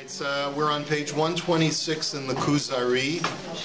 Right, so we're on page 126 in the Kuzari.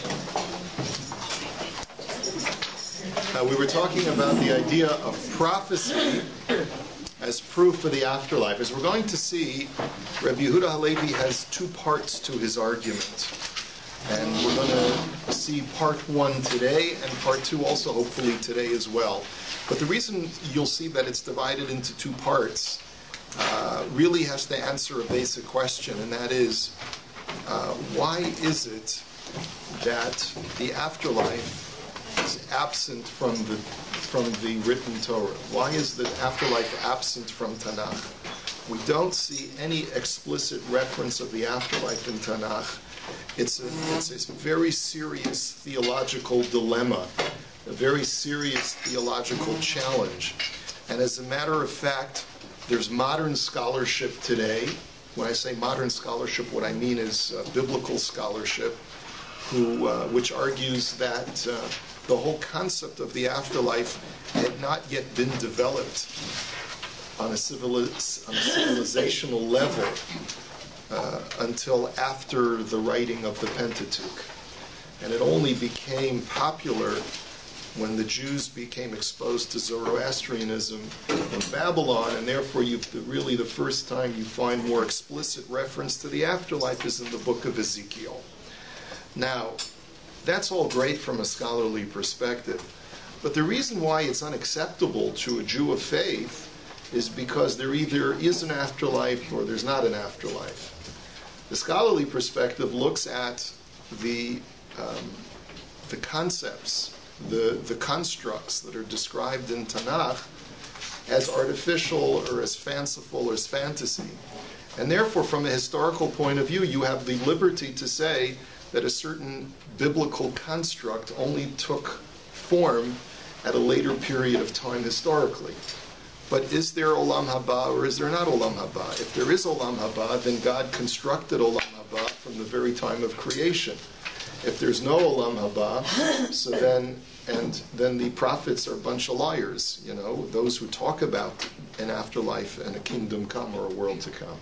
We were talking about the idea of prophecy as proof for the afterlife. As we're going to see, Rabbi Yehuda Halevi has two parts to his argument. And we're going to see part one today and part two also hopefully today as well. But the reason you'll see that it's divided into two parts really has to answer a basic question, and that is, why is it that the afterlife is absent from the written Torah? Why is the afterlife absent from Tanakh? We don't see any explicit reference of the afterlife in Tanakh. It's a very serious theological dilemma, a very serious theological challenge. And as a matter of fact, there's modern scholarship today. When I say modern scholarship, what I mean is biblical scholarship, which argues that the whole concept of the afterlife had not yet been developed on a civilizational level until after the writing of the Pentateuch. And it only became popular when the Jews became exposed to Zoroastrianism in Babylon, and therefore really the first time you find more explicit reference to the afterlife is in the book of Ezekiel. Now, that's all great from a scholarly perspective, but the reason why it's unacceptable to a Jew of faith is because there either is an afterlife or there's not an afterlife. The scholarly perspective looks at the concepts, the constructs that are described in Tanakh as artificial or as fanciful or as fantasy. And therefore, from a historical point of view, you have the liberty to say that a certain biblical construct only took form at a later period of time historically. But is there Olam Haba or is there not Olam Haba? If there is Olam Haba, then God constructed Olam Haba from the very time of creation. If there's no Olam Haba, so then the prophets are a bunch of liars, those who talk about an afterlife and a kingdom come or a world to come.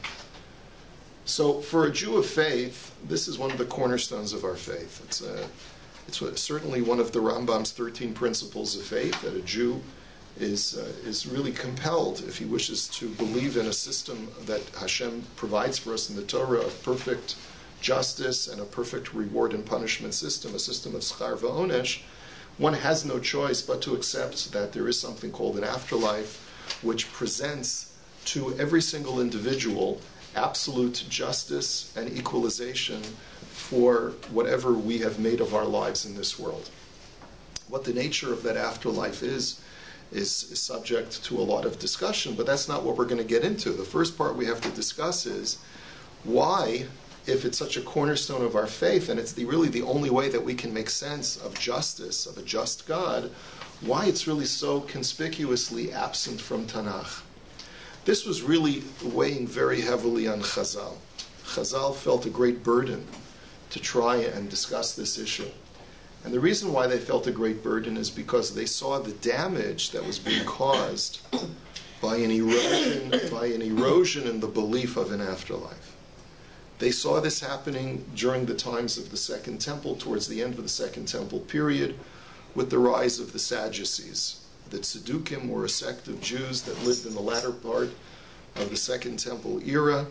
So for a Jew of faith, this is one of the cornerstones of our faith. It's certainly one of the Rambam's 13 principles of faith, that a Jew is really compelled, if he wishes to believe in a system that Hashem provides for us in the Torah of perfect justice and a perfect reward and punishment system, a system of schar va'onesh. One has no choice but to accept that there is something called an afterlife, which presents to every single individual absolute justice and equalization for whatever we have made of our lives in this world. What the nature of that afterlife is subject to a lot of discussion, but that's not what we're going to get into. The first part we have to discuss is why, if it's such a cornerstone of our faith, and it's really the only way that we can make sense of justice, of a just God, why it's really so conspicuously absent from Tanakh. This was really weighing very heavily on Chazal. Chazal felt a great burden to try and discuss this issue. And the reason why they felt a great burden is because they saw the damage that was being caused by an erosion in the belief of an afterlife. They saw this happening during the times of the Second Temple, towards the end of the Second Temple period, with the rise of the Sadducees. The Tzaddukim were a sect of Jews that lived in the latter part of the Second Temple era.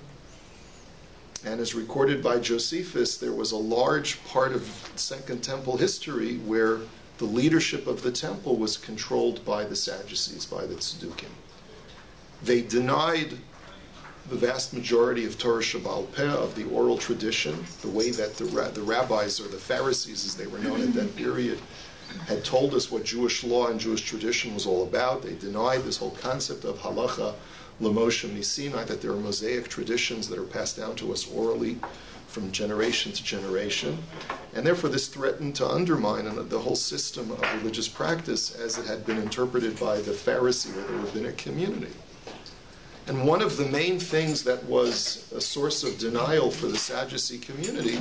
And as recorded by Josephus, there was a large part of Second Temple history where the leadership of the temple was controlled by the Sadducees, by the Tzaddukim. They denied the vast majority of Torah Shebaal Peh, of the oral tradition, the way that the rabbis, or the Pharisees as they were known at that period, had told us what Jewish law and Jewish tradition was all about. They denied this whole concept of halacha l'Moshe miSinai, that there are Mosaic traditions that are passed down to us orally from generation to generation. And therefore this threatened to undermine the whole system of religious practice as it had been interpreted by the Pharisee or the rabbinic community. And one of the main things that was a source of denial for the Sadducee community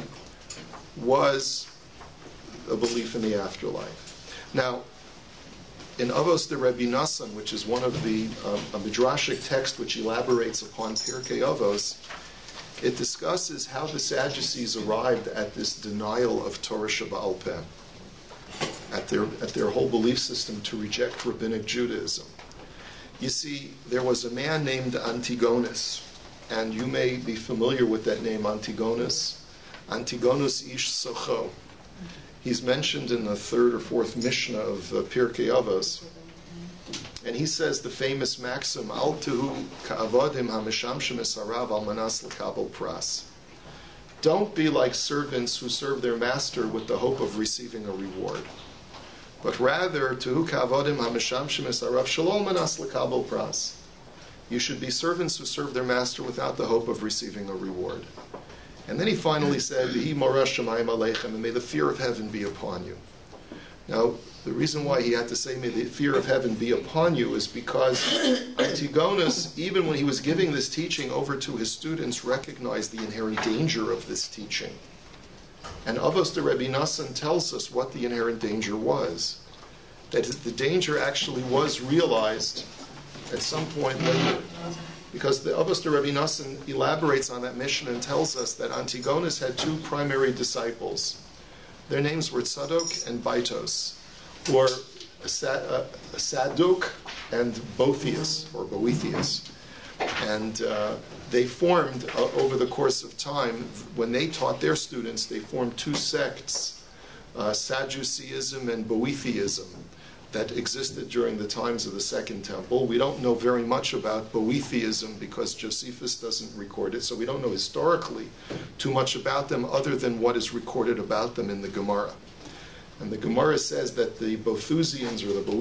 was a belief in the afterlife. Now, in Avos de Rabbi Nassan, which is one of the a midrashic text which elaborates upon Pirkei Avos, it discusses how the Sadducees arrived at this denial of Torah She'Ba'al Peh, at their whole belief system to reject rabbinic Judaism. You see, there was a man named Antigonus, and you may be familiar with that name, Antigonus. Antigonus ish Socho. He's mentioned in the third or fourth Mishnah of Pirkei Avos. And he says the famous maxim, Al tehu ka'avadim ha'mishamshim esarav al manas l'kabel pras. Don't be like servants who serve their master with the hope of receiving a reward. But rather, tehu ka'avadim ha'mishamshim esarav shalom manas l'kabel pras. You should be servants who serve their master without the hope of receiving a reward. And then he finally said, V'hi morah shamayim aleichem, and may the fear of heaven be upon you. Now, the reason why he had to say, may the fear of heaven be upon you, is because Antigonus, even when he was giving this teaching over to his students, recognized the inherent danger of this teaching. And Avos de Rebbe Nassan tells us what the inherent danger was. That the danger actually was realized at some point later. Because the Avos de Rebbe Nassan elaborates on that mission and tells us that Antigonus had two primary disciples. Their names were Tzadok and Baitos, or Sadok and Boethius, or Boethius. And they formed, over the course of time, when they taught their students, they formed two sects, Sadduceeism and Boetheism, that existed during the times of the Second Temple. We don't know very much about Boetheism because Josephus doesn't record it, so we don't know historically too much about them other than what is recorded about them in the Gemara. And the Gemara says that the Boethusians or the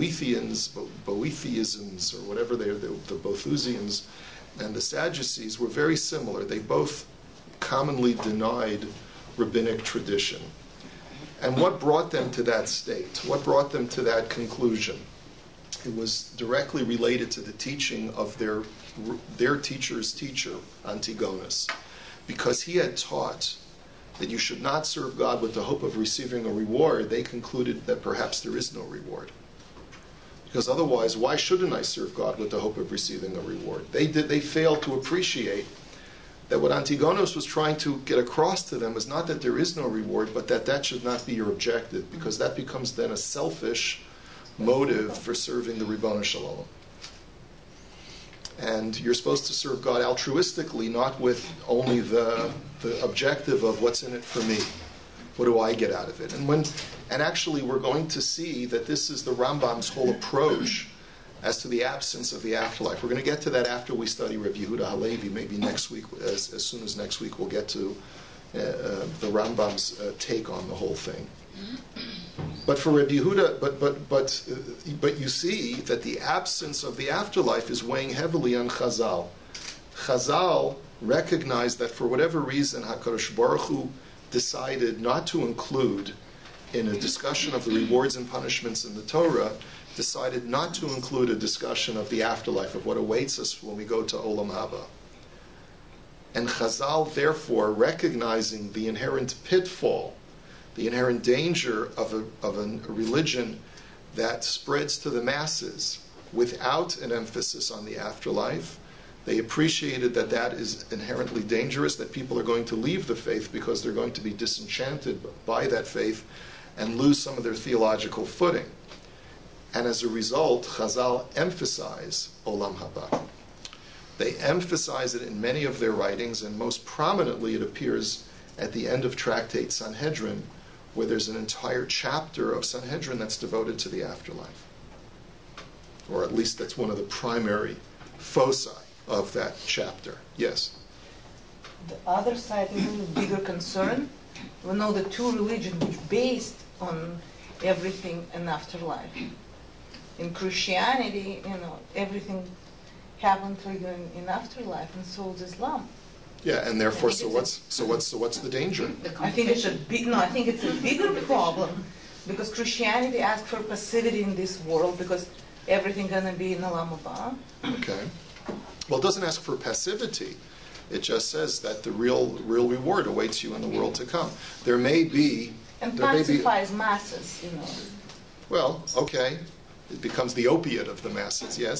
Boetheisms, or whatever they are, the Boethusians and the Sadducees were very similar. They both commonly denied rabbinic tradition. And what brought them to that state? What brought them to that conclusion? It was directly related to the teaching of their teacher's teacher, Antigonus. Because he had taught that you should not serve God with the hope of receiving a reward, they concluded that perhaps there is no reward. Because otherwise, why shouldn't I serve God with the hope of receiving a reward? They failed to appreciate that what Antigonus was trying to get across to them was not that there is no reward, but that should not be your objective, because that becomes then a selfish motive for serving the Ribono Shel Olam. And you're supposed to serve God altruistically, not with only the objective of what's in it for me. What do I get out of it? And actually, we're going to see that this is the Rambam's whole approach as to the absence of the afterlife. We're going to get to that after we study Reb Yehuda Halevi. Maybe next week, as soon as next week, we'll get to the Rambam's take on the whole thing. But for Reb Yehuda, but you see that the absence of the afterlife is weighing heavily on Chazal. Chazal recognized that for whatever reason, HaKadosh Baruch Hu decided not to include in a discussion of the rewards and punishments in the Torah, decided not to include a discussion of the afterlife, of what awaits us when we go to Olam Haba. And Chazal, therefore, recognizing the inherent pitfall, the inherent danger of a religion that spreads to the masses without an emphasis on the afterlife, they appreciated that that is inherently dangerous, that people are going to leave the faith because they're going to be disenchanted by that faith and lose some of their theological footing. And as a result, Chazal emphasize Olam Haba. They emphasize it in many of their writings, and most prominently it appears at the end of Tractate Sanhedrin, where there's an entire chapter of Sanhedrin that's devoted to the afterlife. Or at least that's one of the primary foci of that chapter. Yes? The other side is a bigger concern. We know the two religions which based on everything in afterlife. In Christianity, everything happened for you in afterlife, and so is Islam. Yeah, and therefore, so what's the danger? I think it's a bigger problem, because Christianity asks for passivity in this world, because everything gonna be in Olam Haba. Okay. Well, it doesn't ask for passivity. It just says that the real reward awaits you in the world to come. There may be... And pacifies masses, Well, okay. It becomes the opiate of the masses, yes.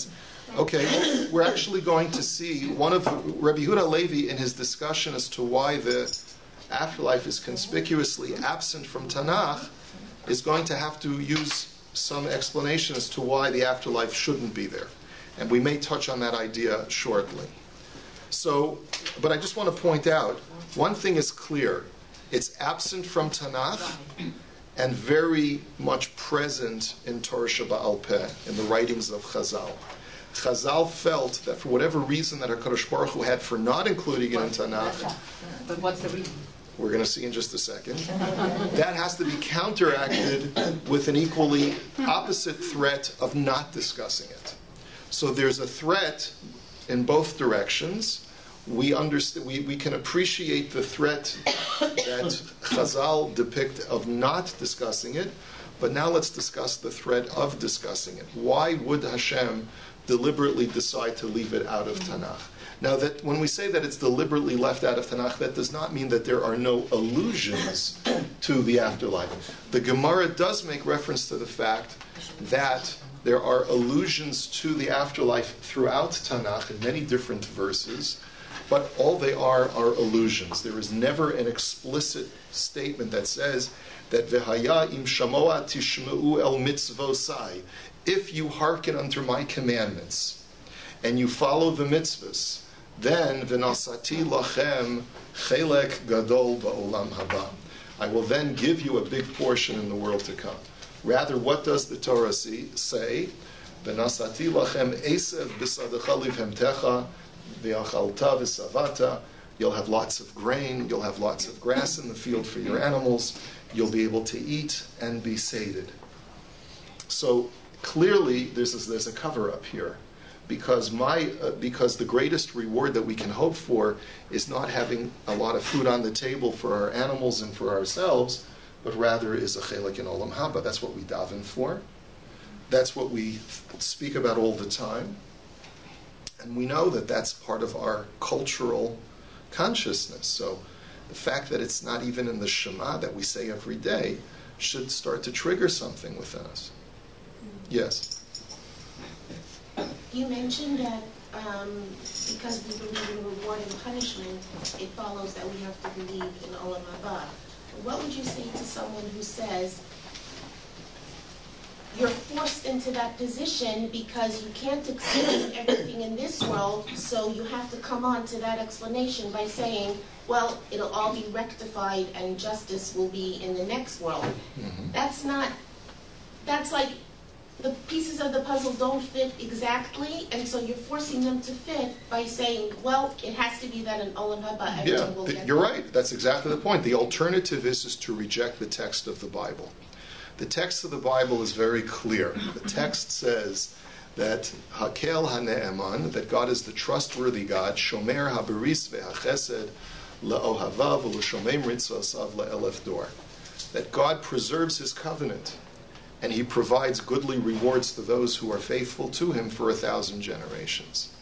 Okay, well, we're actually going to see one of Rabbi Yehuda Levi in his discussion as to why the afterlife is conspicuously absent from Tanakh is going to have to use some explanation as to why the afterlife shouldn't be there. And we may touch on that idea shortly. So, but I just want to point out, one thing is clear. It's absent from Tanakh and very much present in Torah Sheba'al Peh, in the writings of Chazal. Chazal felt that for whatever reason that HaKadosh Baruch Hu had for not including it in Tanakh, but what's the reason? We're going to see in just a second, that has to be counteracted with an equally opposite threat of not discussing it. So there's a threat in both directions. We can appreciate the threat that Chazal depict of not discussing it, but now let's discuss the threat of discussing it. Why would Hashem deliberately decide to leave it out of Tanakh? Now, that when we say that it's deliberately left out of Tanakh, that does not mean that there are no allusions to the afterlife. The Gemara does make reference to the fact that there are allusions to the afterlife throughout Tanakh in many different verses, but all they are allusions. There is never an explicit statement that says that V'haya im shamoa tishma'u el mitzvosai, if you hearken unto my commandments and you follow the mitzvahs, then v'nasati lachem chelek gadol ba'olam haba, I will then give you a big portion in the world to come. Rather, what does the Torah say? V'nasati lachem esev b'sadecha livhemtecha v'achalta v'savata. You'll have lots of grain, you'll have lots of grass in the field for your animals, you'll be able to eat and be sated. So clearly there's a cover-up here, because the greatest reward that we can hope for is not having a lot of food on the table for our animals and for ourselves, but rather is a chelek in olam haba. That's what we daven for. That's what we speak about all the time. And we know that that's part of our cultural consciousness. So the fact that it's not even in the Shema that we say every day should start to trigger something within us. Yes? You mentioned that because we believe in reward and punishment, it follows that we have to believe in Olam Haba. What would you say to someone who says, you're forced into that position because you can't explain everything in this world, so you have to come on to that explanation by saying, well, it'll all be rectified and justice will be in the next world. Mm-hmm. That's like the pieces of the puzzle don't fit exactly, and so you're forcing them to fit by saying, well, it has to be that in Olam Haba everything will get you're right. That's exactly the point. The alternative is to reject the text of the Bible. The text of the Bible is very clear. The text says that Hakel HaNe'eman, that God is the trustworthy God, Shomer HaBeris VeHaChesed LeOhavav uLeShomem Ritzvosav LeElef Dor, that God preserves His covenant and He provides goodly rewards to those who are faithful to Him for 1,000 generations.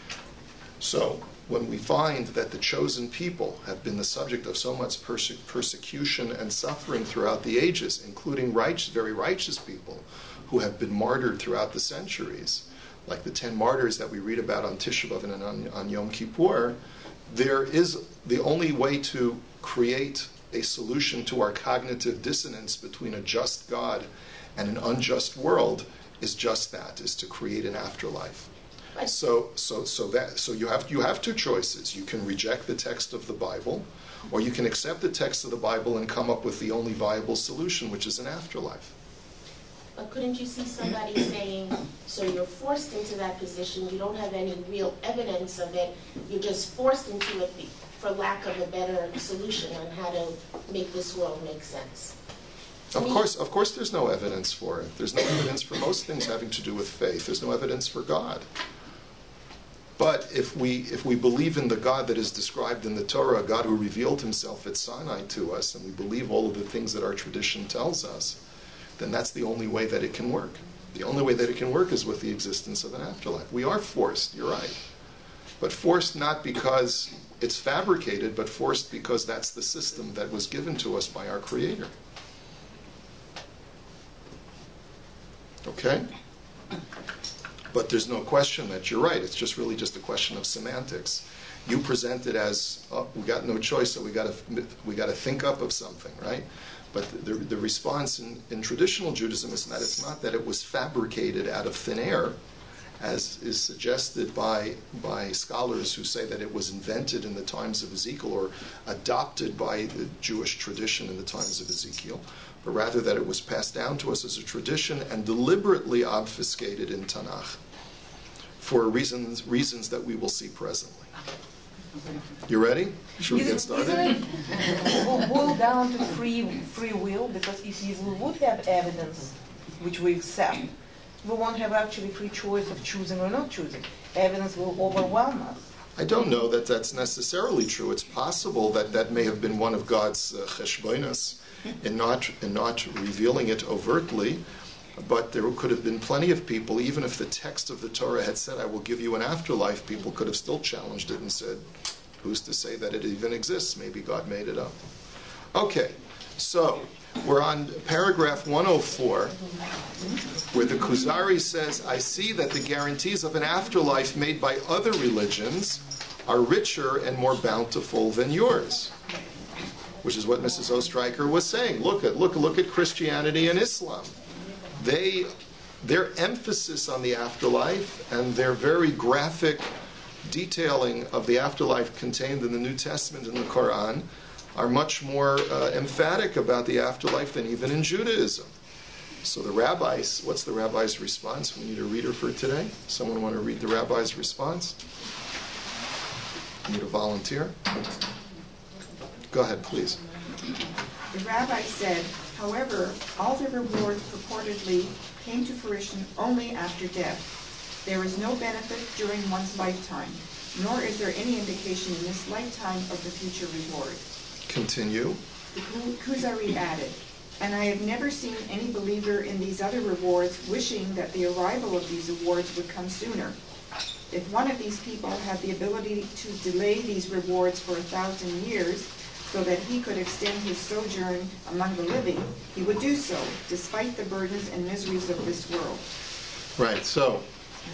So, when we find that the chosen people have been the subject of so much persecution and suffering throughout the ages, including very righteous people who have been martyred throughout the centuries, like the 10 martyrs that we read about on Tisha B'Av and on Yom Kippur, there is the only way to create a solution to our cognitive dissonance between a just God and an unjust world is just that, is to create an afterlife. So you have two choices. You can reject the text of the Bible, or you can accept the text of the Bible and come up with the only viable solution, which is an afterlife. But couldn't you see somebody saying, so you're forced into that position, you don't have any real evidence of it, you're just forced into it for lack of a better solution on how to make this world make sense? Of course there's no evidence for it. There's no evidence for most things having to do with faith. There's no evidence for God. But if we believe in the God that is described in the Torah, a God who revealed Himself at Sinai to us, and we believe all of the things that our tradition tells us, then that's the only way that it can work. The only way that it can work is with the existence of an afterlife. We are forced, you're right. But forced not because it's fabricated, but forced because that's the system that was given to us by our Creator. Okay? But there's no question that you're right. It's just really just a question of semantics. You present it as, oh, we got no choice, so we got to think up of something, right? But the response in traditional Judaism is that it's not that it was fabricated out of thin air, as is suggested by scholars who say that it was invented in the times of Ezekiel or adopted by the Jewish tradition in the times of Ezekiel, but rather that it was passed down to us as a tradition and deliberately obfuscated in Tanakh for reasons that we will see presently. You ready? Should we get started? Isn't it will boil down to free will? Because if we would have evidence which we accept, we won't have actually free choice of choosing or not choosing. Evidence will overwhelm us. I don't know that that's necessarily true. It's possible that that may have been one of God's cheshbonos in not revealing it overtly, but there could have been plenty of people, even if the text of the Torah had said, I will give you an afterlife, people could have still challenged it and said, who's to say that it even exists? Maybe God made it up. Okay, so we're on paragraph 104, where the Kuzari says, I see that the guarantees of an afterlife made by other religions are richer and more bountiful than yours. Which is what Mrs. Ostreicher was saying. Look at Christianity and Islam. Their emphasis on the afterlife and their very graphic detailing of the afterlife contained in the New Testament and the Quran are much more emphatic about the afterlife than even in Judaism. So the rabbis, what's the rabbi's response? We need a reader for today. Someone want to read the rabbi's response? Need a volunteer? Go ahead, please. The rabbi said, however, all the rewards purportedly came to fruition only after death. There is no benefit during one's lifetime, nor is there any indication in this lifetime of the future reward. Continue. The Kuzari added, and I have never seen any believer in these other rewards wishing that the arrival of these rewards would come sooner. If one of these people had the ability to delay these rewards for 1,000 years, so that he could extend his sojourn among the living, he would do so, despite the burdens and miseries of this world. Right, so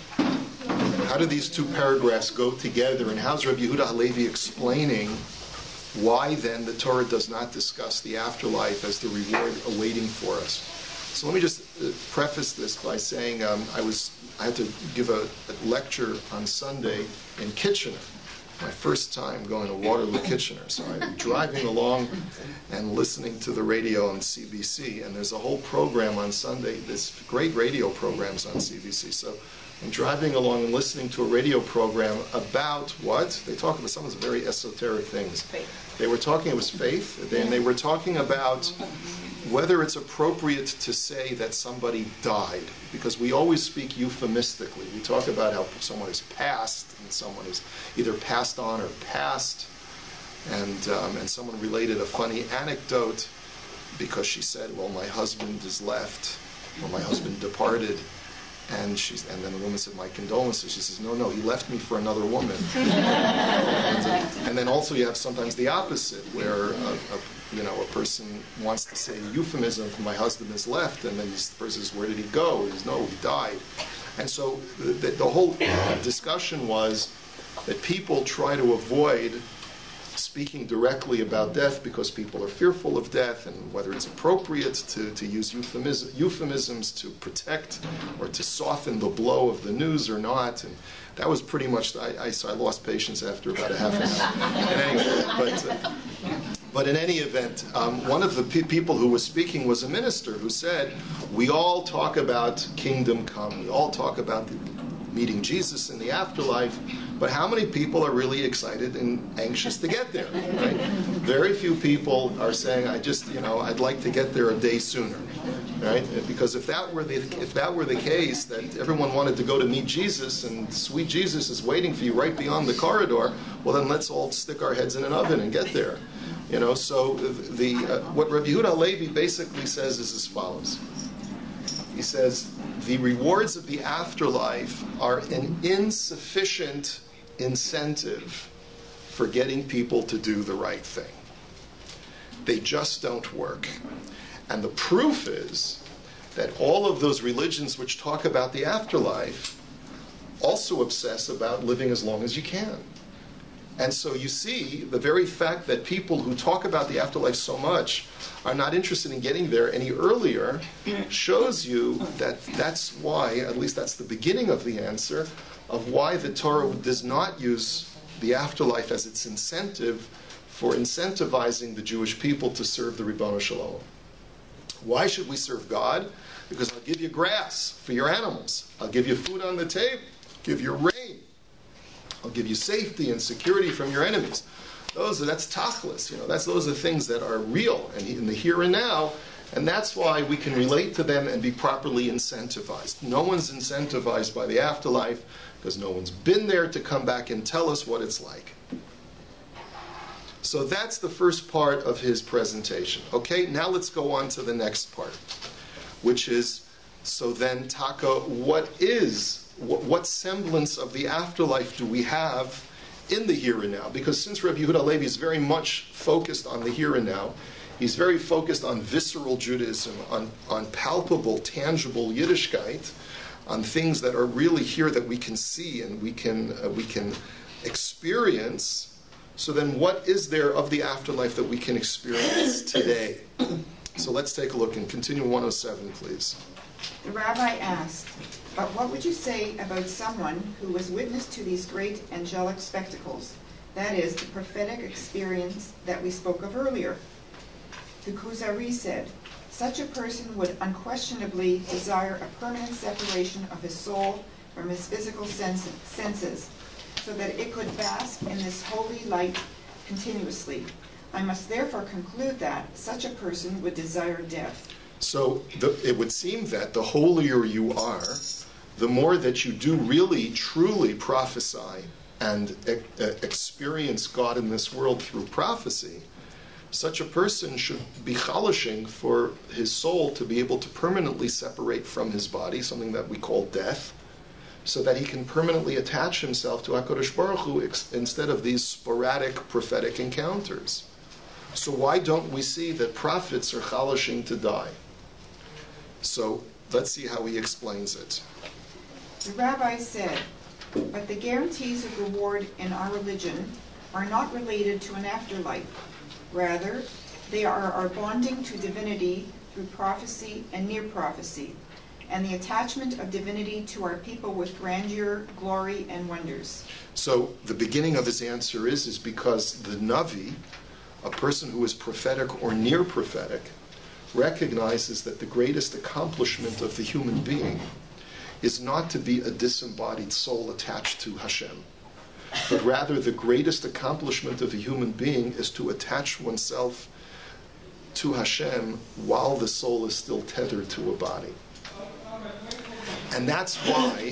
how do these two paragraphs go together, and how's Rabbi Yehuda Halevi explaining why then the Torah does not discuss the afterlife as the reward awaiting for us? So let me just preface this by saying I had to give a lecture on Sunday in Kitchener. My first time going to Waterloo, Kitchener. So I'm driving along and listening to the radio on CBC, and there's a whole program on Sunday, this great radio programs on CBC. So I'm driving along and listening to a radio program about what? They talk about some of the very esoteric things. Faith. They were talking, it was faith, and they were talking about whether it's appropriate to say that somebody died, because we always speak euphemistically. We talk about how someone is passed, and someone is either passed on or passed, and someone related a funny anecdote because she said, well, my husband is left, or my husband departed, and then the woman said, my condolences. She says, no, he left me for another woman. and then also you have sometimes the opposite, where a person wants to say a euphemism for my husband is left, and then the person says, where did he go? He says, no, he died. And so the whole discussion was that people try to avoid speaking directly about death because people are fearful of death, and whether it's appropriate to use euphemisms to protect or to soften the blow of the news or not. And that was pretty much, I lost patience after about a half an hour. Anyway, but in any event, one of the people who was speaking was a minister who said, we all talk about kingdom come, we all talk about meeting Jesus in the afterlife, but how many people are really excited and anxious to get there? Right? Very few people are saying, I'd like to get there a day sooner, right? Because if that were the case, that everyone wanted to go to meet Jesus, and sweet Jesus is waiting for you right beyond the corridor, well then let's all stick our heads in an oven and get there. So what Rabbi Yehuda Halevi basically says is as follows. He says, the rewards of the afterlife are an insufficient incentive for getting people to do the right thing. They just don't work. And the proof is that all of those religions which talk about the afterlife also obsess about living as long as you can. And so you see, the very fact that people who talk about the afterlife so much are not interested in getting there any earlier shows you that that's why, at least that's the beginning of the answer, of why the Torah does not use the afterlife as its incentive for incentivizing the Jewish people to serve the Ribono Shel Olam. Why should we serve God? Because I'll give you grass for your animals. I'll give you food on the table. Give you rain. I'll give you safety and security from your enemies. That's tachlis. Those are things that are real and in the here and now, and that's why we can relate to them and be properly incentivized. No one's incentivized by the afterlife because no one's been there to come back and tell us what it's like. So that's the first part of his presentation. Okay, now let's go on to the next part, which is, so then, Taka, what semblance of the afterlife do we have in the here and now? Because since Rabbi Yehuda Levi is very much focused on the here and now, he's very focused on visceral Judaism, on palpable, tangible Yiddishkeit, on things that are really here that we can see and we can experience. So then what is there of the afterlife that we can experience today? So let's take a look and continue 107, please. The rabbi asked, "But what would you say about someone who was witness to these great angelic spectacles? That is, the prophetic experience that we spoke of earlier?" The Kuzari said, "Such a person would unquestionably desire a permanent separation of his soul from his physical senses, so that it could bask in this holy light continuously. I must therefore conclude that such a person would desire death." So it would seem that the holier you are, the more that you do really, truly prophesy and experience God in this world through prophecy, such a person should be chalashing for his soul to be able to permanently separate from his body, something that we call death, so that he can permanently attach himself to HaKadosh Baruch Hu instead of these sporadic prophetic encounters. So why don't we see that prophets are chalashing to die? So let's see how he explains it. The rabbi said, "But the guarantees of reward in our religion are not related to an afterlife. Rather, they are our bonding to divinity through prophecy and near prophecy, and the attachment of divinity to our people with grandeur, glory, and wonders." So the beginning of his answer is because the Navi, a person who is prophetic or near prophetic, recognizes that the greatest accomplishment of the human being is not to be a disembodied soul attached to Hashem, but rather the greatest accomplishment of a human being is to attach oneself to Hashem while the soul is still tethered to a body. And that's why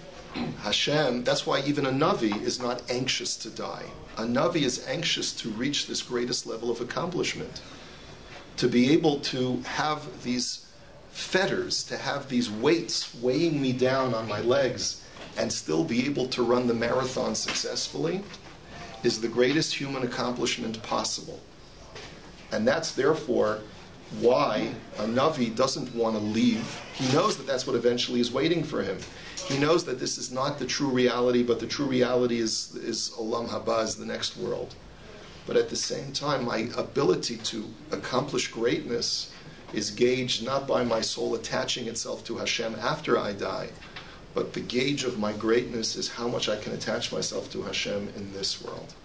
that's why even a Navi is not anxious to die. A Navi is anxious to reach this greatest level of accomplishment, to be able to have these fetters, to have these weights weighing me down on my legs and still be able to run the marathon successfully is the greatest human accomplishment possible. And that's therefore why a Navi doesn't want to leave. He knows that that's what eventually is waiting for him. He knows that this is not the true reality, but the true reality is Olam Haba, is the next world. But at the same time, my ability to accomplish greatness is gauged not by my soul attaching itself to Hashem after I die, but the gauge of my greatness is how much I can attach myself to Hashem in this world,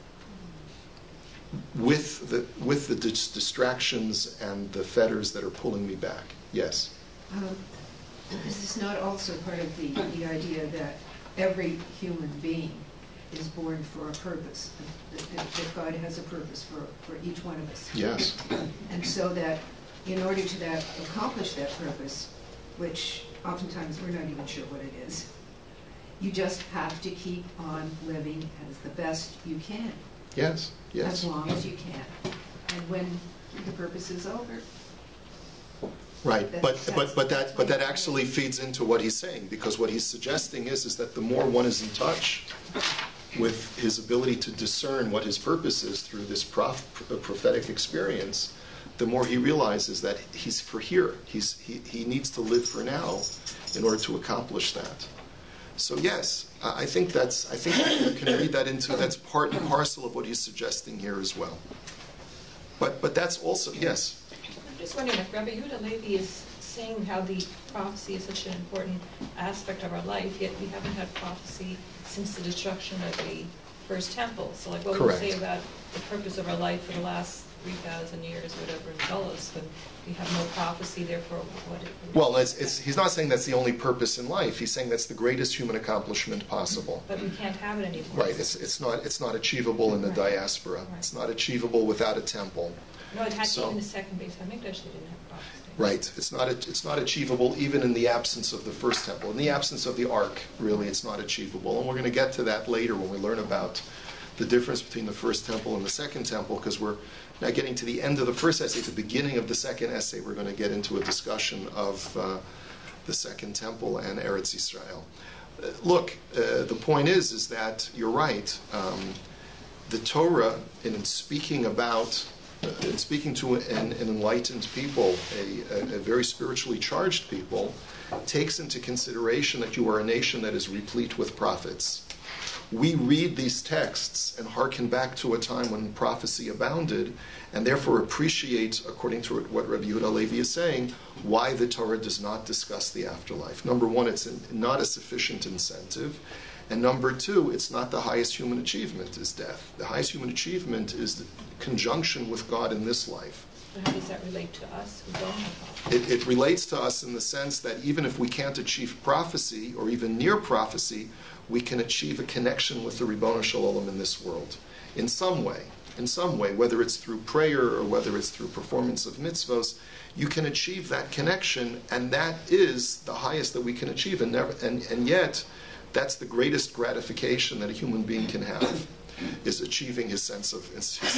with the distractions and the fetters that are pulling me back. Yes? This is not also part of the idea that every human being is born for a purpose, that God has a purpose for each one of us. Yes. And so that in order to accomplish that purpose, which oftentimes we're not even sure what it is, you just have to keep on living as the best you can. Yes, yes. As long as you can. And when the purpose is over. Right, but that actually feeds into what he's saying, because what he's suggesting is that the more one is in touch with his ability to discern what his purpose is through this prophetic experience, the more he realizes that he's for here. He needs to live for now in order to accomplish that. So yes, I think you can read that into, that's part and parcel of what he's suggesting here as well. But that's also, yes. I'm just wondering if Rabbi Yehuda Levi is saying how the prophecy is such an important aspect of our life, yet we haven't had prophecy since the destruction of the first temple. So like what would you say about the purpose of our life for the last 3,000 years, whatever, in Golos, when we have no prophecy, therefore what it... Well, he's not saying that's the only purpose in life. He's saying that's the greatest human accomplishment possible. But we can't have it anymore. Right, it's not achievable in the diaspora. Right. It's not achievable without a temple. No, it had even the second base Hamikdash, they didn't have prophecy. Right, it's not achievable even in the absence of the first temple. In the absence of the ark, really, it's not achievable. And we're going to get to that later when we learn about the difference between the first temple and the second temple, because we're now getting to the end of the first essay. At the beginning of the second essay, we're going to get into a discussion of the second temple and Eretz Yisrael. Look, the point is that you're right. The Torah, in speaking to an enlightened people, a very spiritually charged people, takes into consideration that you are a nation that is replete with prophets. We read these texts and hearken back to a time when prophecy abounded, and therefore appreciate, according to what Rabbi Yehuda Levi is saying, why the Torah does not discuss the afterlife. Number one, it's not a sufficient incentive. And number two, it's not the highest human achievement is death. The highest human achievement is the conjunction with God in this life. So how does that relate to us who don't have prophecy? It relates to us in the sense that even if we can't achieve prophecy, or even near prophecy, we can achieve a connection with the Ribbono Shel Olam in this world. In some way, whether it's through prayer or whether it's through performance of mitzvos, you can achieve that connection, and that is the highest that we can achieve. And yet, that's the greatest gratification that a human being can have, is achieving his sense of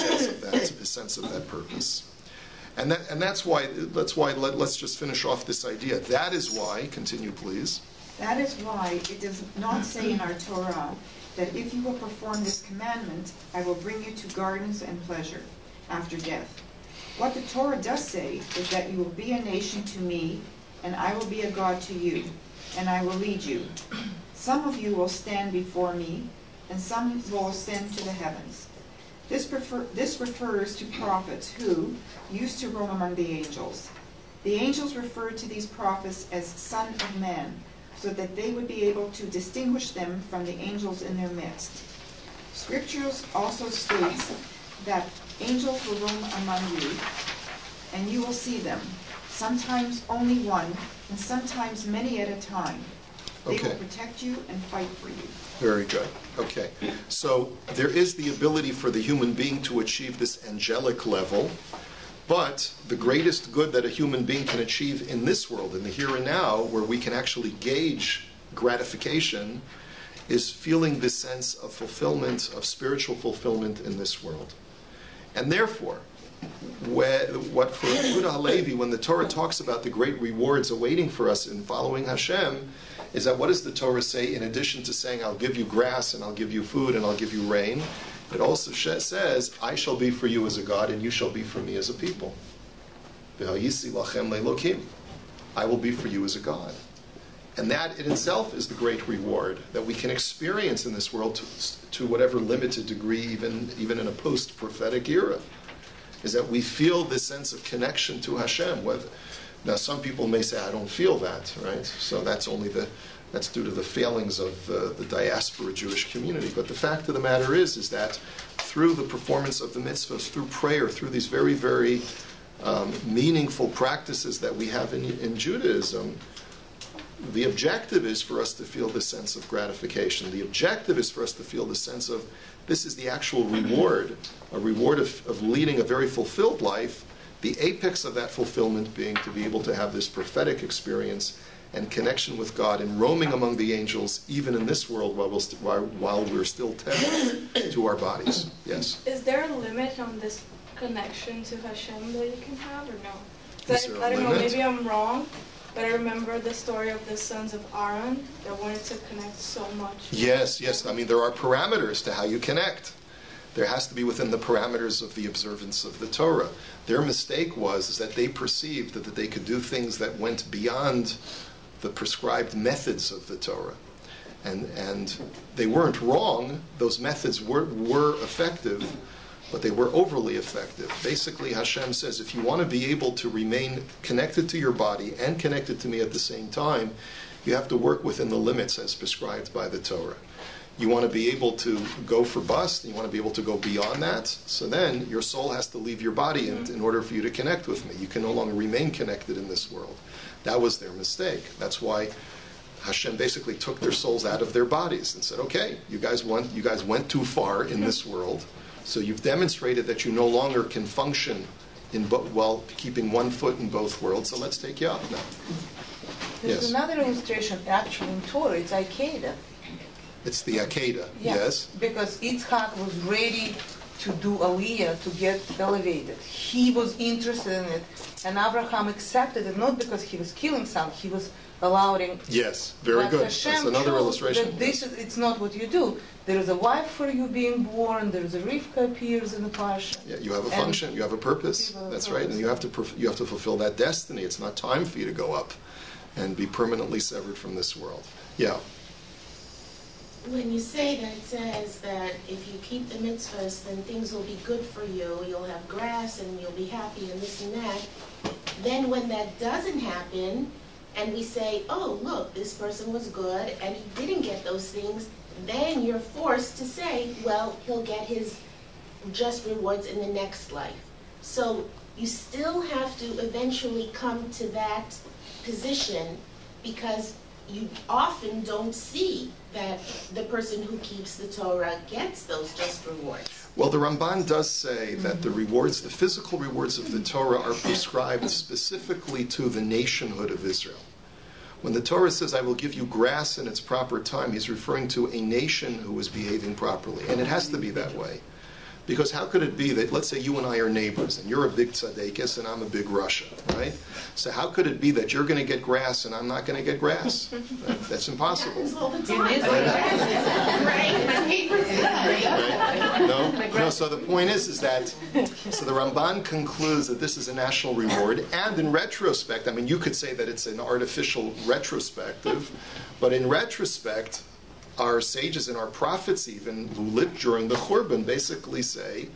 that purpose. And that's why let's just finish off this idea. That is why, continue please. That is why it does not say in our Torah that if you will perform this commandment, I will bring you to gardens and pleasure after death. What the Torah does say is that you will be a nation to me, and I will be a God to you, and I will lead you. Some of you will stand before me, and some will ascend to the heavens. This refers to prophets who used to roam among the angels. The angels referred to these prophets as Son of Man, so that they would be able to distinguish them from the angels in their midst. Scriptures also states that angels will roam among you, and you will see them, sometimes only one, and sometimes many at a time. They will protect you and fight for you. Very good. Okay. So there is the ability for the human being to achieve this angelic level, but the greatest good that a human being can achieve in this world, in the here and now, where we can actually gauge gratification, is feeling this sense of fulfillment, of spiritual fulfillment in this world. And therefore, what for Yehuda Halevi, when the Torah talks about the great rewards awaiting for us in following Hashem, is that what does the Torah say? In addition to saying, I'll give you grass, and I'll give you food, and I'll give you rain, it also says, I shall be for you as a God, and you shall be for me as a people. V'hayisi lachem le'elokim. I will be for you as a God. And that in itself is the great reward that we can experience in this world to whatever limited degree, even in a post-prophetic era, is that we feel this sense of connection to Hashem. Now, some people may say, I don't feel that, right? So that's due to the failings of the diaspora Jewish community. But the fact of the matter is that through the performance of the mitzvahs, through prayer, through these very, very meaningful practices that we have in Judaism, the objective is for us to feel this sense of gratification. The objective is for us to feel the sense of this is the actual reward, a reward of leading a very fulfilled life, the apex of that fulfillment being to be able to have this prophetic experience and connection with God and roaming among the angels, even in this world, while we're still tethered to our bodies. Yes? Is there a limit on this connection to Hashem that you can have, or no? Is there a I don't know, limit? maybe I'm wrong, but I remember the story of the sons of Aaron that wanted to connect so much. Yes. I mean, there are parameters to how you connect. There has to be within the parameters of the observance of the Torah. Their mistake was that they perceived that they could do things that went beyond the prescribed methods of the Torah. And they weren't wrong. Those methods were effective, but they were overly effective. Basically, Hashem says, if you want to be able to remain connected to your body and connected to me at the same time, you have to work within the limits as prescribed by the Torah. You want to be able to go for bust, you want to be able to go beyond that, so then your soul has to leave your body in order for you to connect with me. You can no longer remain connected in this world. That was their mistake. That's why Hashem basically took their souls out of their bodies and said, okay, you guys went too far in this world, so you've demonstrated that you no longer can function while keeping one foot in both worlds, so let's take you out now. There's another illustration actually in Torah, it's Akedah. It's the Akedah, yes? Because Yitzhak was ready to do Aliyah, to get elevated. He was interested in it, and Abraham accepted it, not because he was killing some, he was allowing... Yes, very good. Hashem That's another illustration. That it's not what you do. There is a wife for you being born, there is a Rivka appears in the Parsha. Yeah, you have a function, you have a purpose. That's right, and you have to fulfill that destiny. It's not time for you to go up and be permanently severed from this world. Yeah. When you say that it says that if you keep the mitzvahs, then things will be good for you, you'll have grass and you'll be happy and this and that, then when that doesn't happen, and we say, oh, look, this person was good and he didn't get those things, then you're forced to say, well, he'll get his just rewards in the next life. So you still have to eventually come to that position because you often don't see that the person who keeps the Torah gets those just rewards. Well, the Ramban does say that the rewards, the physical rewards of the Torah are prescribed specifically to the nationhood of Israel. When the Torah says, I will give you grass in its proper time, he's referring to a nation who is behaving properly. And it has to be that way. Because how could it be that, let's say you and I are neighbors, and you're a big tzaddikus and I'm a big Russia, right? So how could it be that you're going to get grass and I'm not going to get grass? That's impossible. Happens all the time. Right? No. So the point is that, so the Ramban concludes that this is a national reward, and in retrospect, I mean, you could say that it's an artificial retrospective, but in retrospect, our sages and our prophets even who lived during the Churban basically say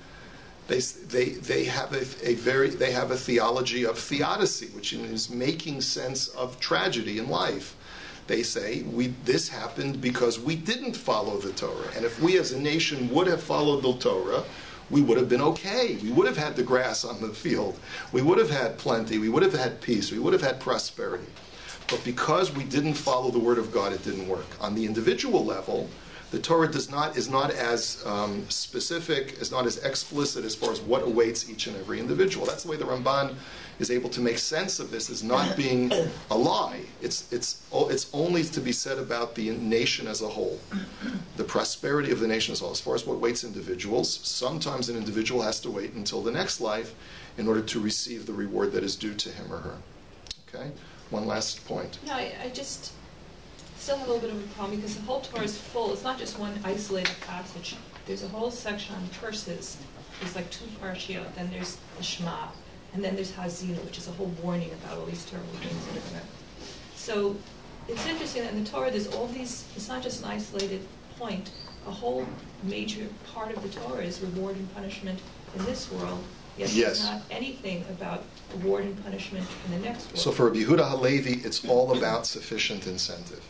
they have a theology of theodicy, which is making sense of tragedy in life. They say this happened because we didn't follow the Torah, and if we as a nation would have followed the Torah, we would have been okay. We would have had the grass on the field. We would have had plenty. We would have had peace. We would have had prosperity. But because we didn't follow the Word of God, it didn't work. On the individual level, the Torah is not as specific, is not as explicit as far as what awaits each and every individual. That's the way the Ramban is able to make sense of this as not being a lie. It's only to be said about the nation as a whole, the prosperity of the nation as a whole. As far as what awaits individuals, sometimes an individual has to wait until the next life in order to receive the reward that is due to him or her. Okay? One last point. No, I just still have a little bit of a problem because the whole Torah is full. It's not just one isolated passage. There's a whole section on curses. There's like 2 parshiot. Then there's the Shema. And then there's Hazinu, which is a whole warning about all these terrible things that are going to... So it's interesting that in the Torah there's all these... It's not just an isolated point. A whole major part of the Torah is reward and punishment in this world. Yet there's not anything about reward and punishment in the next world. So for Rabbi Yehuda Halevi, it's all about sufficient incentive.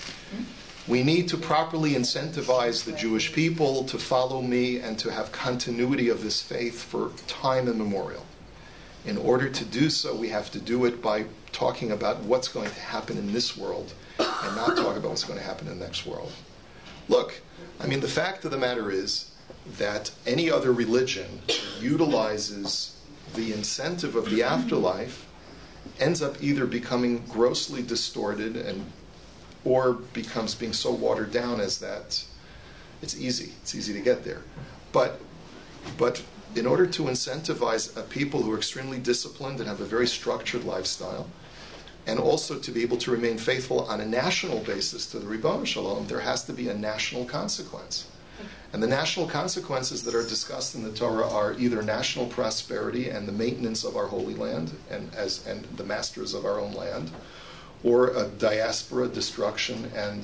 We need to properly incentivize the Jewish people to follow me and to have continuity of this faith for time immemorial. In order to do so, we have to do it by talking about what's going to happen in this world and not talk about what's going to happen in the next world. Look, I mean, the fact of the matter is that any other religion utilizes the incentive of the afterlife ends up either becoming grossly distorted or becomes being so watered down as that it's easy to get there. But in order to incentivize a people who are extremely disciplined and have a very structured lifestyle, and also to be able to remain faithful on a national basis to the Ribono Shel Olam, there has to be a national consequence. And the national consequences that are discussed in the Torah are either national prosperity and the maintenance of our Holy Land and the masters of our own land, or a diaspora, destruction, and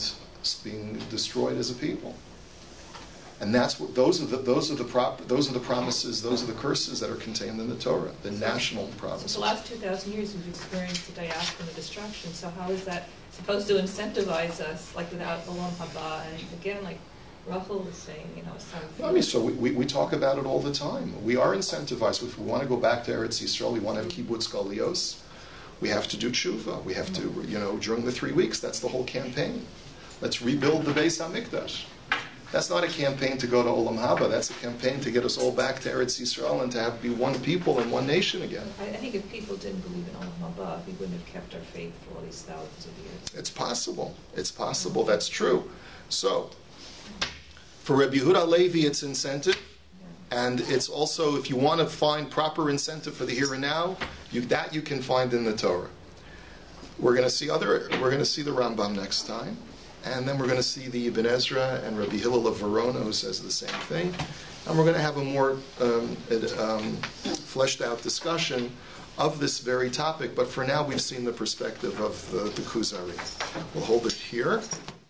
being destroyed as a people. And that's what those are the promises, those are the curses that are contained in the Torah, the national promises. So the last 2,000 years we've experienced the diaspora and the destruction. So how is that supposed to incentivize us, like without Olam Haba? And again, like Rachel was saying, some. I mean, so we talk about it all the time. We are incentivized. If we want to go back to Eretz Yisrael, we want to have kibbutz galios. We have to do tshuva. We have to, during the 3 weeks, that's the whole campaign. Let's rebuild the Beis HaMikdash. That's not a campaign to go to Olam Haba. That's a campaign to get us all back to Eretz Yisrael and to be one people and one nation again. I think if people didn't believe in Olam Haba, we wouldn't have kept our faith for all these thousands of years. It's possible. It's possible. That's true. So, for Rabbi Yehuda Levi, it's incentive. And it's also, if you want to find proper incentive for the here and now, that you can find in the Torah. We're going to see the Rambam next time. And then we're going to see the Ibn Ezra and Rabbi Hillel of Verona, who says the same thing. And we're going to have a more fleshed out discussion of this very topic. But for now, we've seen the perspective of the Kuzari. We'll hold it here.